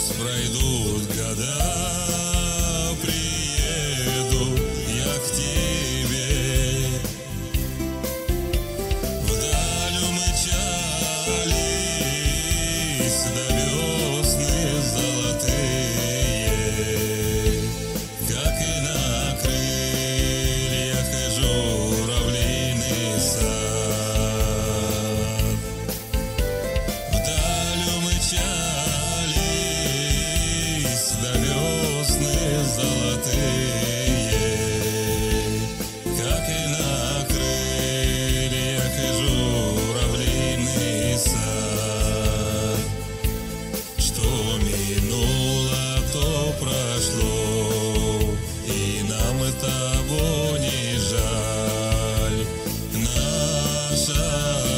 Пусть пройдут года, приеду я к тебе. Вдаль умчались до весны золотые, как и на крыльях журавлиный сад. Вдаль умчались до весны золотые, как и на крыльях журавлиный сад. Что минуло, то прошло, и нам того не жаль. Наша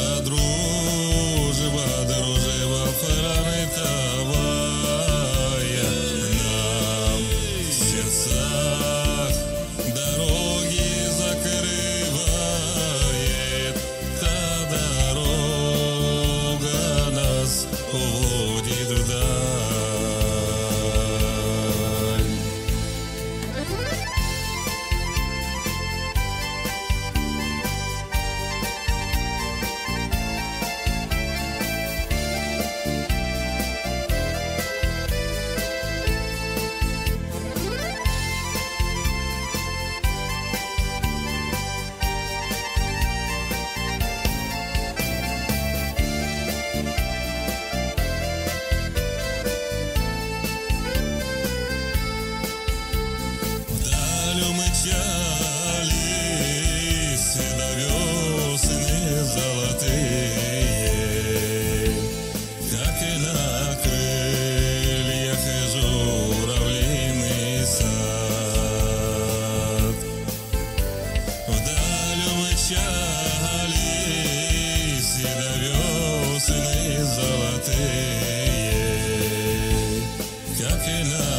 дружба фронтовая, нам в сердцах дороги закрывает. Та дорога нас уводит вдаль. Вдаль умчались до весны золотые, как и на крыльях журавлиный сад. Вдаль умчались до весны золотые, как и на